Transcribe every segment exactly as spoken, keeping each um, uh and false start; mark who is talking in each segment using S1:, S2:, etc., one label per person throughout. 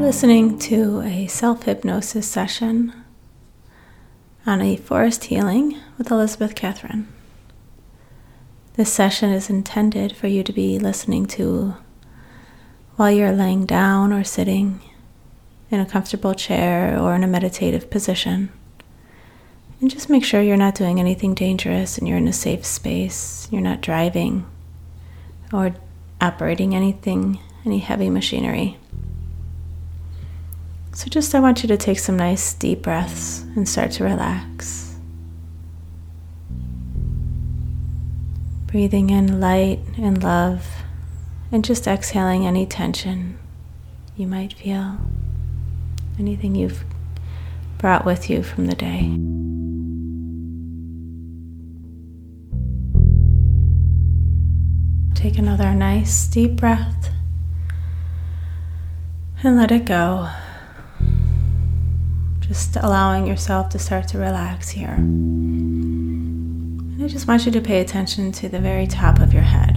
S1: listening to a self-hypnosis session on a forest healing with Elizabeth Catherine. This session is intended for you to be listening to while you're laying down or sitting in a comfortable chair or in a meditative position. And just make sure you're not doing anything dangerous and you're in a safe space. You're not driving or operating anything, any heavy machinery. So just I want you to take some nice deep breaths and start to relax. Breathing in light and love and just exhaling any tension you might feel, anything you've brought with you from the day. Take another nice deep breath and let it go. Just allowing yourself to start to relax here. And I just want you to pay attention to the very top of your head.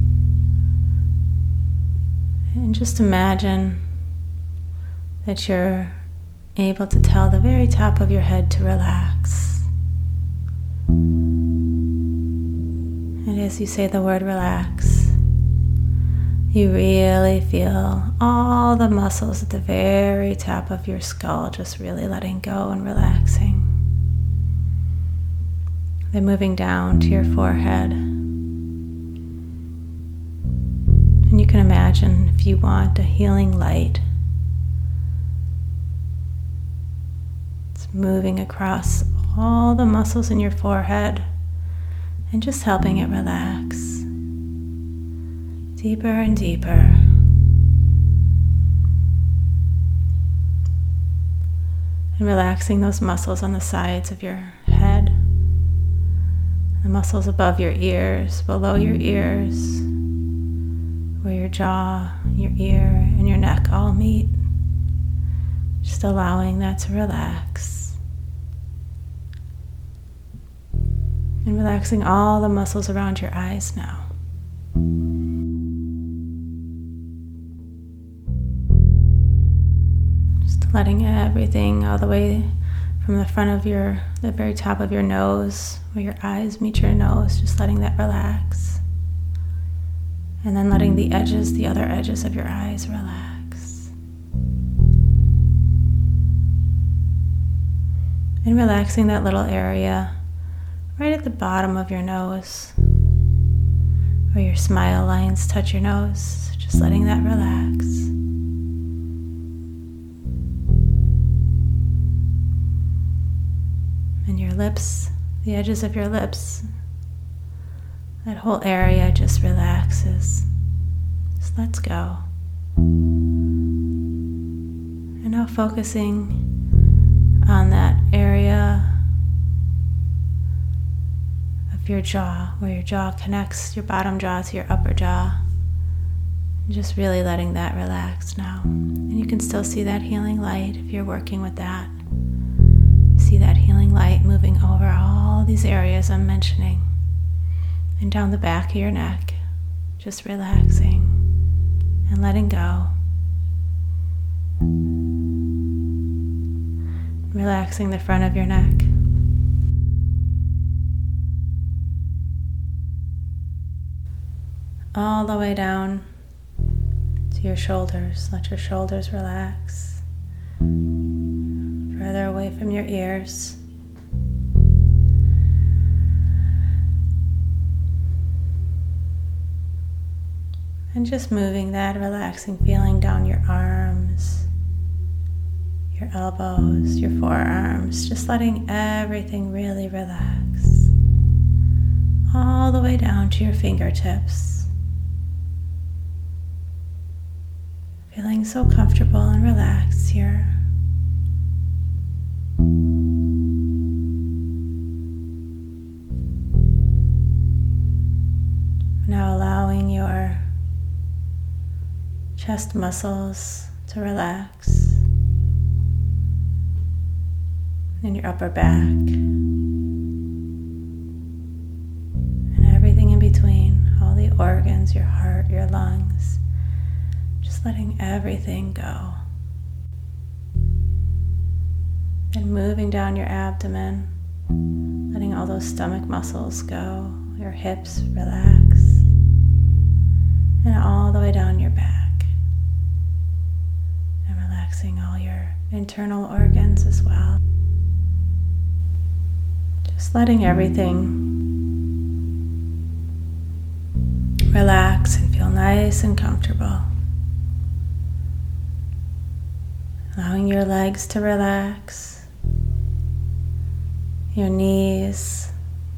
S1: And just imagine that you're able to tell the very top of your head to relax. And as you say the word relax, you really feel all the muscles at the very top of your skull just really letting go and relaxing. Then moving down to your forehead. And you can imagine, if you want, a healing light. It's moving across all the muscles in your forehead and just helping it relax. Deeper and deeper. And relaxing those muscles on the sides of your head, the muscles above your ears, below your ears, where your jaw, your ear, and your neck all meet. Just allowing that to relax. And relaxing all the muscles around your eyes now. Letting everything all the way from the front of your, the very top of your nose, where your eyes meet your nose, just letting that relax. And then letting the edges, the other edges of your eyes relax. And relaxing that little area right at the bottom of your nose, where your smile lines touch your nose, just letting that relax. And your lips, the edges of your lips, that whole area just relaxes. Just lets go. And now focusing on that area of your jaw, where your jaw connects your bottom jaw to your upper jaw. And just really letting that relax now. And you can still see that healing light if you're working with that. See that healing light moving over all these areas I'm mentioning and down the back of your neck, just relaxing and letting go. Relaxing the front of your neck. All the way down to your shoulders. Let your shoulders relax. Further away from your ears. And just moving that relaxing feeling down your arms, your elbows, your forearms, just letting everything really relax. All the way down to your fingertips. Feeling so comfortable and relaxed here. Now allowing your chest muscles to relax, and your upper back, and everything in between, all the organs, your heart, your lungs, just letting everything go. And moving down your abdomen, letting all those stomach muscles go, your hips relax, and all the way down your back. And relaxing all your internal organs as well. Just letting everything relax and feel nice and comfortable. Allowing your legs to relax, your knees,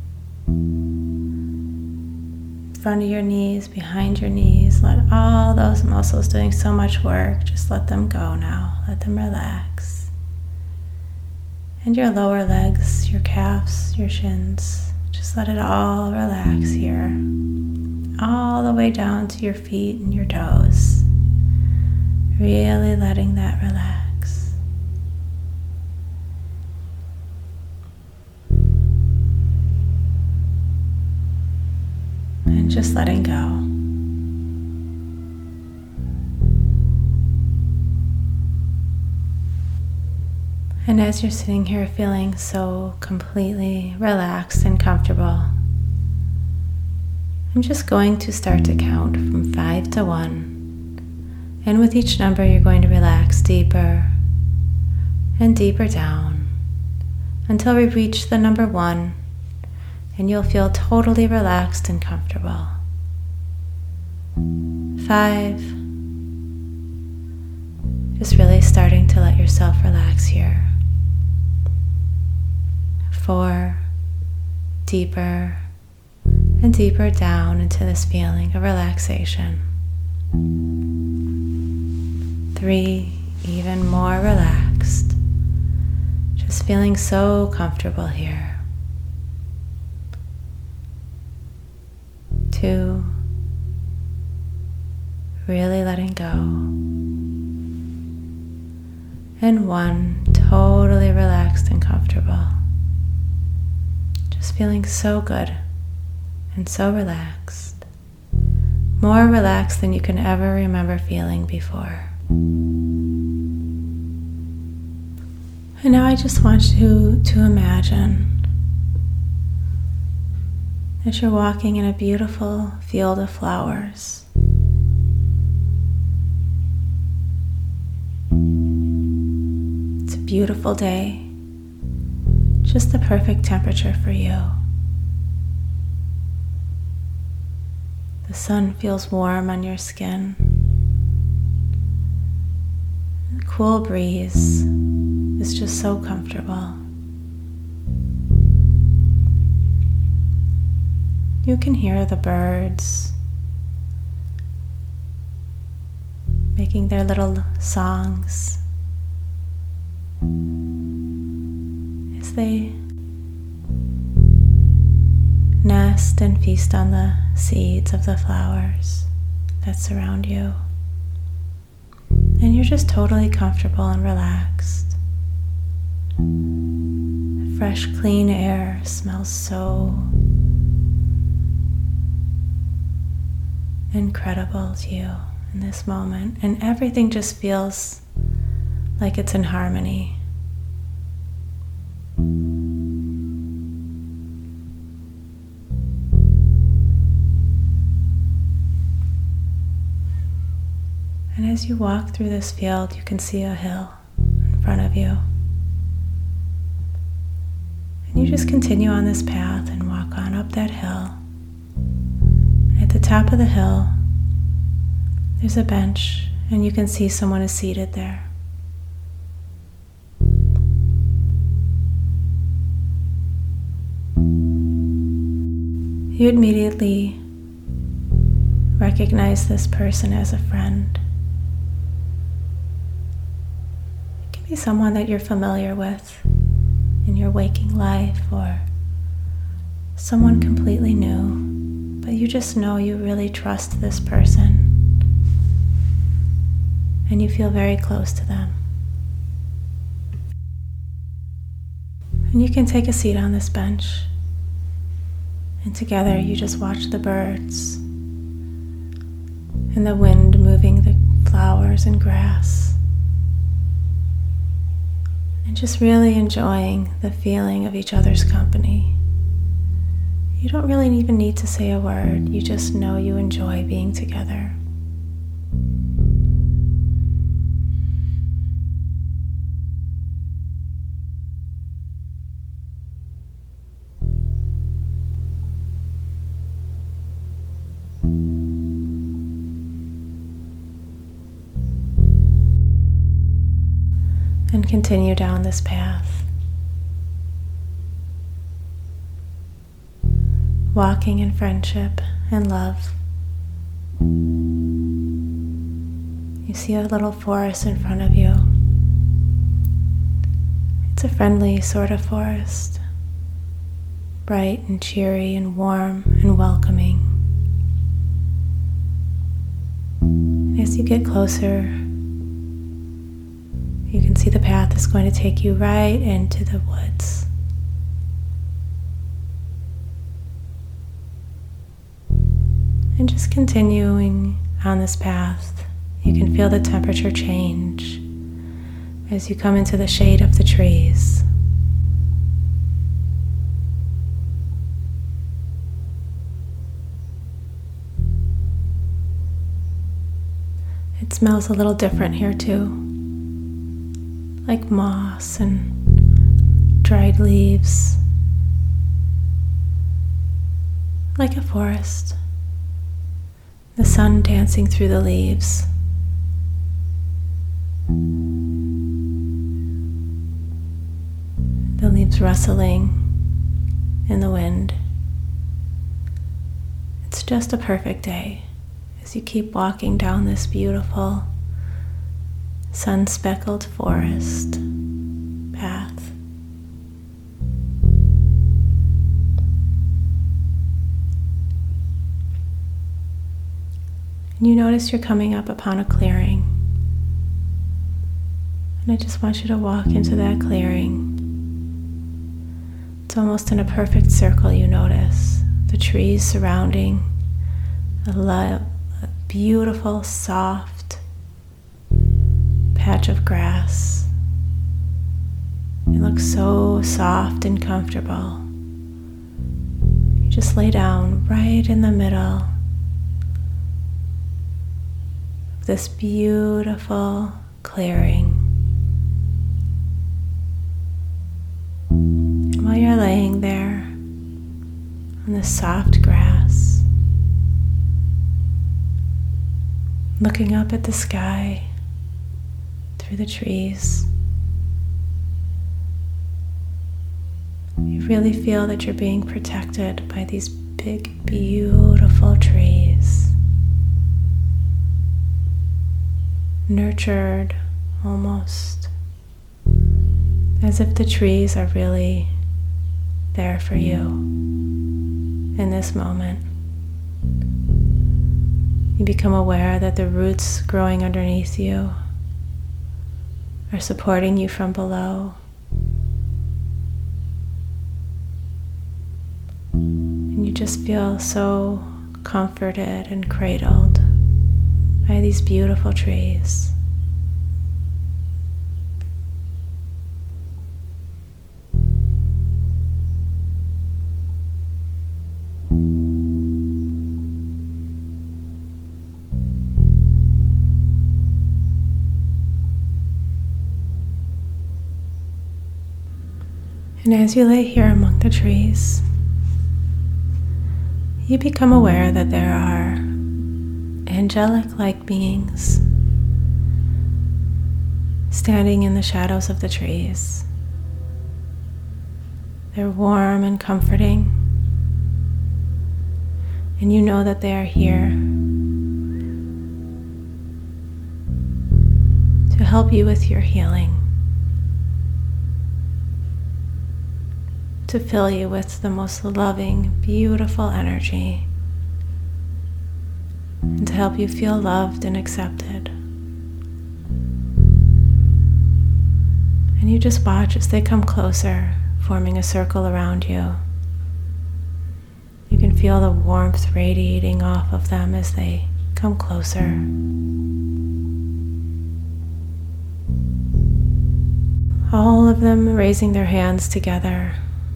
S1: front of your knees, behind your knees. Let all those muscles doing so much work, just let them go now. Let them relax. And your lower legs, your calves, your shins, just let it all relax here. All the way down to your feet and your toes. Really letting that relax. And just letting go. And as you're sitting here feeling so completely relaxed and comfortable, I'm just going to start to count from five to one. And with each number, you're going to relax deeper and deeper down until we reach the number one, and you'll feel totally relaxed and comfortable. Five. Just really starting to let yourself relax here. Four. Deeper and deeper down into this feeling of relaxation. Three, even more relaxed. Just feeling so comfortable here. Two, really letting go. And one, totally relaxed and comfortable. Just feeling so good. And so relaxed, more relaxed than you can ever remember feeling before. And now I just want you to imagine that you're walking in a beautiful field of flowers. It's a beautiful day, just the perfect temperature for you. The sun feels warm on your skin. The cool breeze is just so comfortable. You can hear the birds making their little songs as they nest and feast on the seeds of the flowers that surround you. And you're just totally comfortable and relaxed. The fresh, clean air smells so incredible to you in this moment, and everything just feels like it's in harmony. And as you walk through this field, you can see a hill in front of you. And you just continue on this path and walk on up that hill. And at the top of the hill, there's a bench, and you can see someone is seated there. You immediately recognize this person as a friend. Be someone that you're familiar with in your waking life, or someone completely new, but you just know you really trust this person and you feel very close to them. And you can take a seat on this bench, and together you just watch the birds and the wind moving the flowers and grass. And just really enjoying the feeling of each other's company. You don't really even need to say a word. You just know you enjoy being together. And continue down this path, walking in friendship and love. You see a little forest in front of you. It's a friendly sort of forest, bright and cheery and warm and welcoming. As you get closer, you can see the path is going to take you right into the woods. And just continuing on this path, you can feel the temperature change as you come into the shade of the trees. It smells a little different here too. Like moss and dried leaves, like a forest, the sun dancing through the leaves. The leaves rustling in the wind. It's just a perfect day as you keep walking down this beautiful sun-speckled forest path. And you notice you're coming up upon a clearing. And I just want you to walk into that clearing. It's almost in a perfect circle, you notice. The trees surrounding a, lo- a beautiful, soft patch of grass. It looks so soft and comfortable. You just lay down right in the middle of this beautiful clearing. And while you're laying there on the soft grass, looking up at the sky through the trees, you really feel that you're being protected by these big, beautiful trees. Nurtured almost, as if the trees are really there for you in this moment. You become aware that the roots growing underneath you are supporting you from below. And you just feel so comforted and cradled by these beautiful trees. And as you lay here among the trees, you become aware that there are angelic-like beings standing in the shadows of the trees. They're warm and comforting, and you know that they are here to help you with your healing, to fill you with the most loving, beautiful energy, and to help you feel loved and accepted. And you just watch as they come closer, forming a circle around you. You can feel the warmth radiating off of them as they come closer. All of them raising their hands together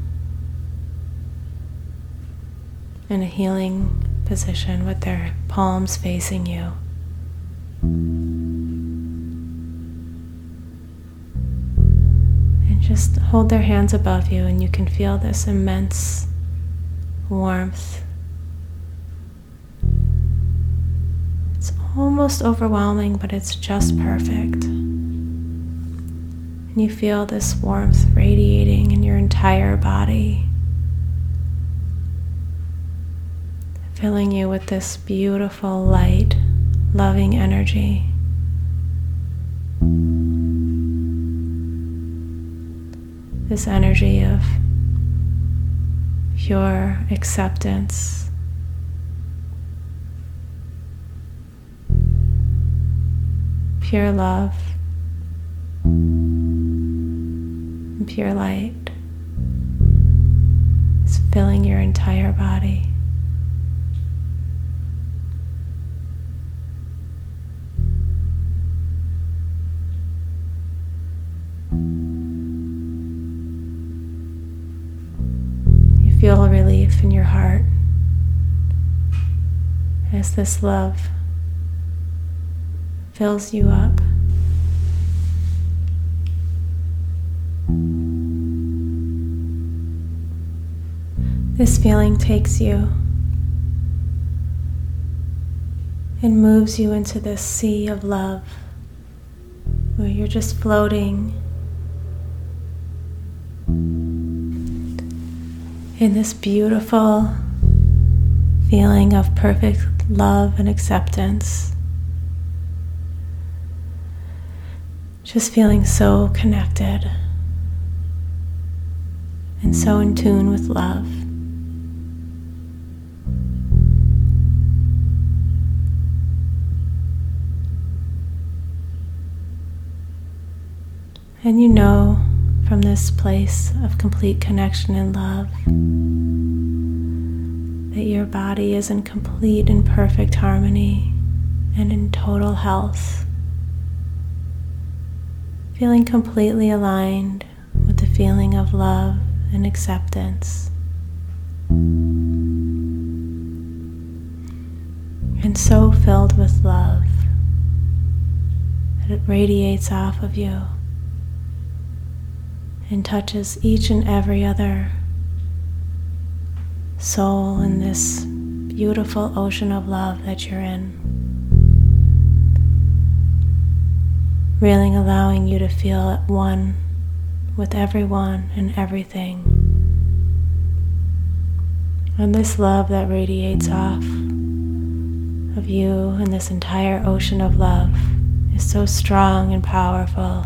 S1: in a healing position with their palms facing you. And just hold their hands above you, and you can feel this immense warmth. It's almost overwhelming, but it's just perfect. And you feel this warmth radiating in your entire body, filling you with this beautiful, light, loving energy. This energy of pure acceptance, pure love, and pure light is filling your entire body. You feel a relief in your heart as this love fills you up. This feeling takes you and moves you into this sea of love where you're just floating in this beautiful feeling of perfect love and acceptance. Just feeling so connected and so in tune with love. And you know from this place of complete connection and love that your body is in complete and perfect harmony and in total health, feeling completely aligned with the feeling of love and acceptance, and so filled with love that it radiates off of you and touches each and every other soul in this beautiful ocean of love that you're in. Really allowing you to feel at one with everyone and everything. And this love that radiates off of you and this entire ocean of love is so strong and powerful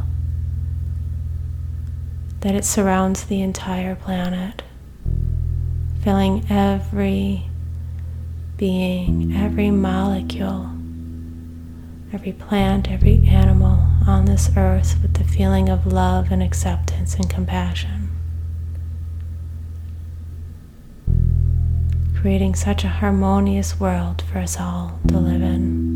S1: that it surrounds the entire planet, filling every being, every molecule, every plant, every animal on this earth with the feeling of love and acceptance and compassion, creating such a harmonious world for us all to live in.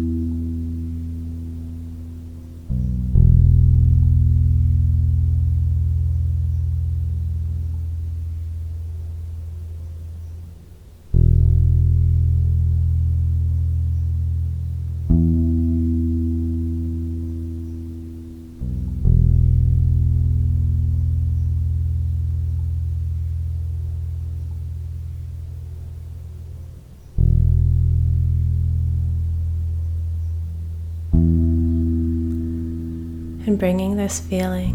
S1: And bringing this feeling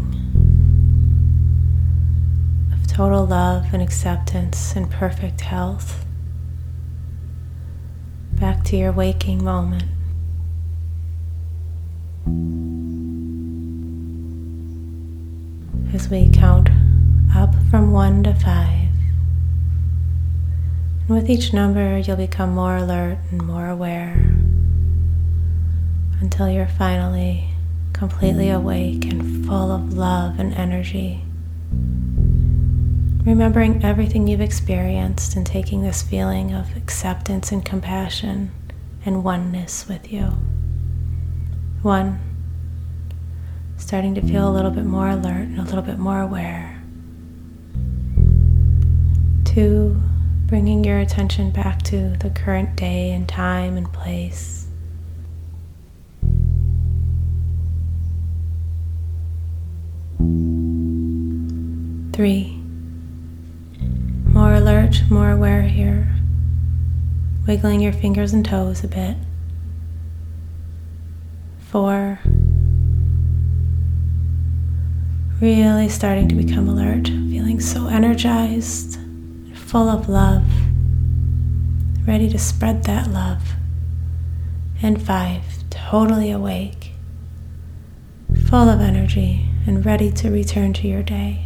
S1: of total love and acceptance and perfect health back to your waking moment. As we count up from one to five. And with each number, you'll become more alert and more aware until you're finally completely awake and full of love and energy, remembering everything you've experienced and taking this feeling of acceptance and compassion and oneness with you. One, starting to feel a little bit more alert and a little bit more aware. Two, bringing your attention back to the current day and time and place. Three, more alert, more aware here, wiggling your fingers and toes a bit. Four, really starting to become alert, feeling so energized, full of love, ready to spread that love. And five, totally awake, full of energy and ready to return to your day.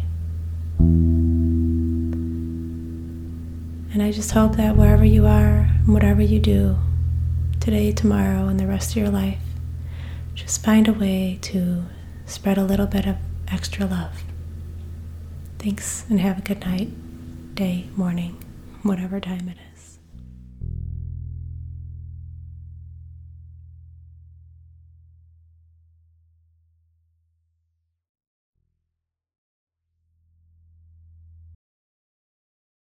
S1: And I just hope that wherever you are, and whatever you do, today, tomorrow, and the rest of your life, just find a way to spread a little bit of extra love. Thanks, and have a good night, day, morning, whatever time it is.